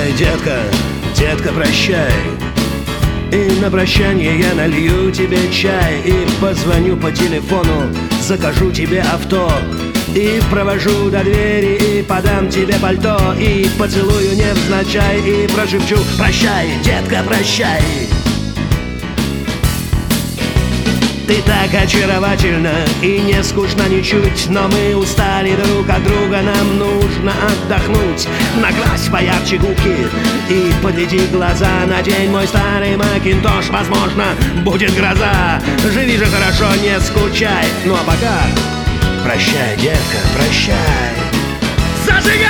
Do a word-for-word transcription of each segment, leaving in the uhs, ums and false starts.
Прощай, детка, детка, прощай. И на прощание я налью тебе чай, и позвоню по телефону, закажу тебе авто, и провожу до двери, и подам тебе пальто, и поцелую невзначай, и прошепчу: прощай, детка, прощай. Ты так очаровательна и не скучно ничуть, но мы устали друг от друга, нам нужно отдохнуть. Накрась поярче губки и подведи глаза, надень мой старый макинтош, возможно, будет гроза. Живи же хорошо, не скучай, ну а пока прощай, детка, прощай. Зажигай!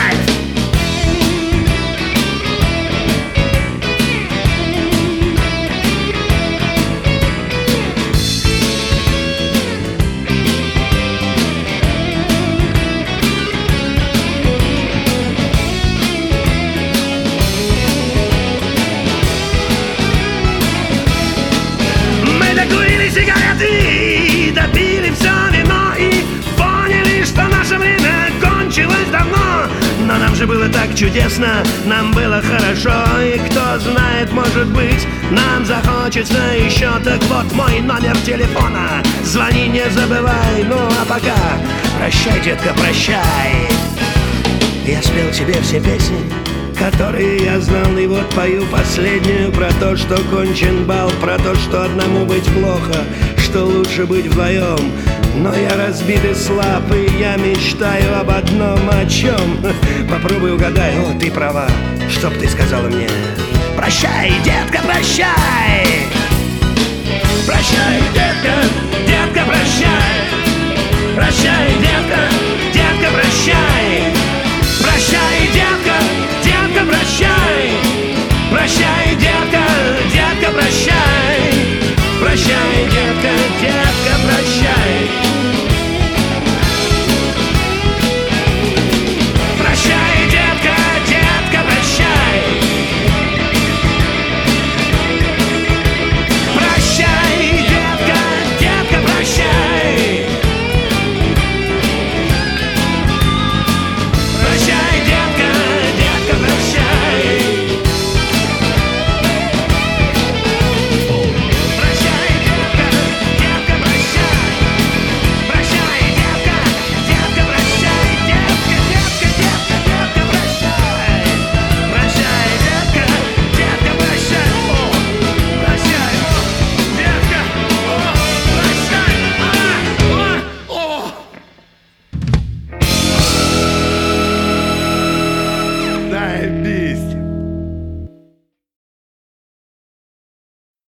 Сигареты, допили все вино и поняли, что наше время кончилось давно. Но нам же было так чудесно, нам было хорошо, и кто знает, может быть, нам захочется еще. Так вот мой номер телефона, звони, не забывай. Ну а пока прощай, детка, прощай. Я спел тебе все песни, которые я знал, и вот пою последнюю про то, что кончен бал, про то, что одному быть плохо, что лучше быть вдвоем. Но я разбит и слаб, и я мечтаю об одном, о чем. Попробуй угадай, о, ты права, чтоб ты сказала мне: прощай, детка, прощай.